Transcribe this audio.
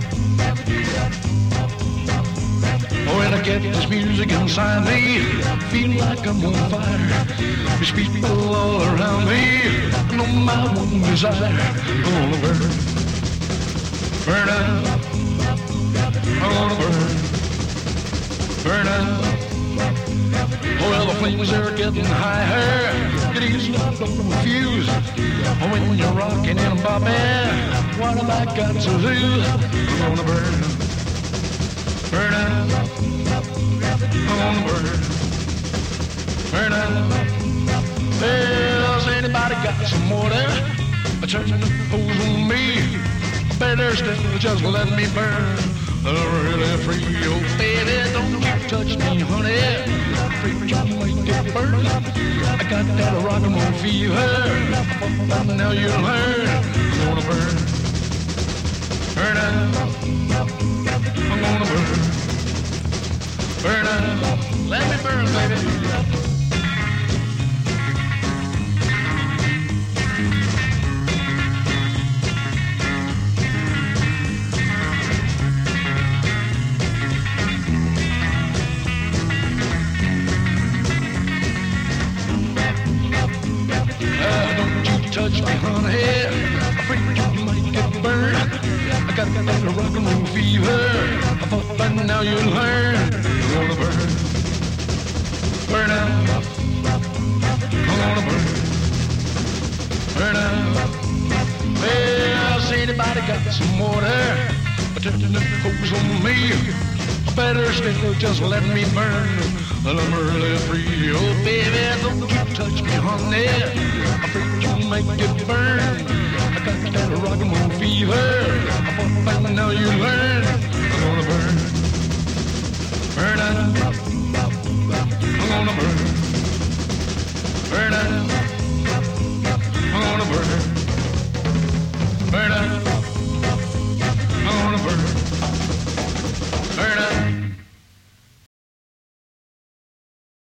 When I get this music inside me, feel like I'm on fire. There's people all around me, know my one desire. I wanna burn, burn out. I wanna burn, burn out. Well, the flames are getting higher. Get easy up the fuse. When you're rocking and bobbing, what have I got to do? I wanna burn, burn out. I wanna burn, burn out. Well, has anybody got some water? Turn the hose on me. Better still, just let me burn. I'm really free, oh baby, don't you touch me, honey. Afraid you might get burned. I got that rock and roll fever. Now you learn. I'm gonna burn, burn out. I'm gonna burn, burn out. Let me burn, baby. Touch me, honey. Afraid you might get burned. I got that rock and roll fever. I thought by now you'd learn. I'm gonna burn, burn out. I'm gonna burn, burn out. Well, has anybody got some water? Turn the hose on me. Better still, just let me burn. I'm really free, oh baby, don't you touch me, honey. Afraid you might get burned. I got that rock and roll fever. I thought by now you learn. I'm gonna burn, burn out.